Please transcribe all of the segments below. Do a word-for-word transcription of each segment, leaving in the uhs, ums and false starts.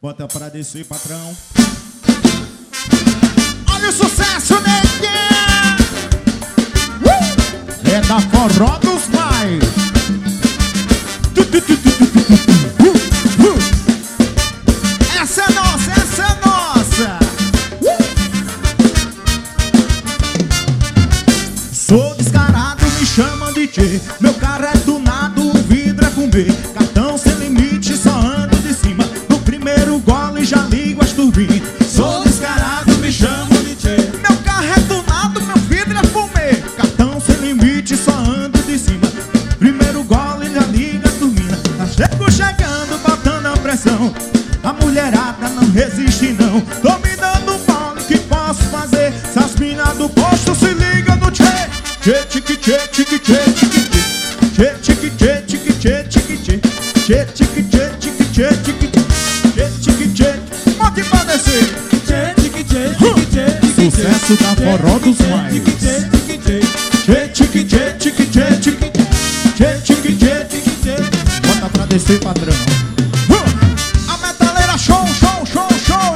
Bota pra descer, patrão. Olha o sucesso, neguinha! Uh! É da Forró dos Pais. Uh, uh. Essa é nossa, essa é nossa. Uh! Sou descarado, me chamam de tchê. Meu carro é tunado, o vidro é fumê. Cartão sem limite, só ando de cima. No primeiro gole já ligo as turbinas. Sou descarado, me chamam de tchê. Meu carro é tunado, meu vidro é fumê. Cartão sem limite, só ando de cima. Primeiro gole já liga as turbinas. Tá chego chegando, botando a pressão. A mulherada não resiste não. Tô me dando mole, que posso fazer? Se as minas do posto se ligam no tchê. Tchê, tique, tchê, tique, tchê, tique, tchê. Tchê, tique, tchê, tique, tchê, tique, tchê. Tchê, tique, tchê, tique, tchê, tique, tchê. Tchê, tique, tchê. Bote pra descer. Tchê, tique, tchê, tique, tchê, tique, tchê. Sucesso da Forró dos Mais. Tique, tchê, tique, tchê. Tchê, tique, tchê, tique, tchê, tique, tchê. Tchê, tique, tchê, tique, tchê. Bota pra descer, patrão. A metaleira show, show, show, show.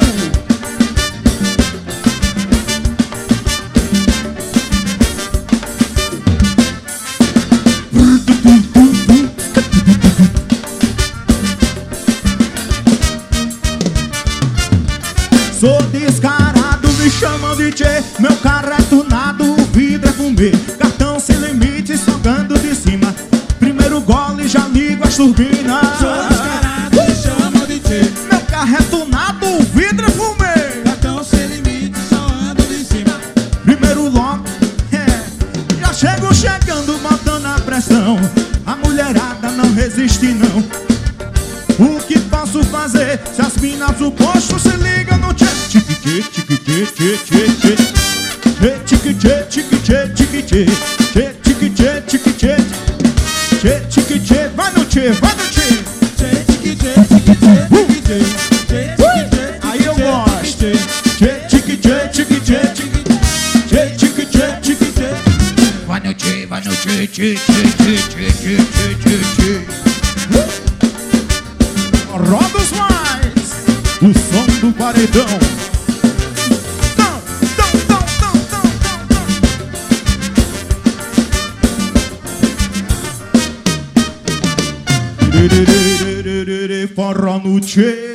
Sou descarado, me chamam de tchê. Meu carro é tunado, o vidro é fumê. Cartão sem limite, socando de cima. Primeiro gole, já ligo as turbinas. Sou descarado, me chamam de tchê. Meu carro é tunado, o vidro é fumê. Cartão sem limite, só ando de cima. Primeiro logo, é, já chego chegando, botando a pressão. A mulherada não resiste não. O que posso fazer? Se as minas do posto se ligam no tchê. Tique, tchê, tique, tchê, tchê, tchê, tchê. Tchê, tique, tchê, tique, tchê, tique, tchê. Tchê, tique, tchê, tique, tchê. Tchê, tique, tchê, vai no tchê, vai no tchê. Tchê, tique, tchê, tique, tchê, tique, tchê. Tchê, tique, tchê, Aí eu tique, tchê, gosto. tique, Tchê, tique, tchê, tique, tchê, tique. Tchê, tique, tchê, tique, tchê. vai no tchê, vai no tchê, tchê, tchê, tchê, tchê, tchê, tchê, tchê, tchê. Forró dos Mais, o som do paredão. Tão, tão, tão, tão, tão, tão, tão. Forró no tchê.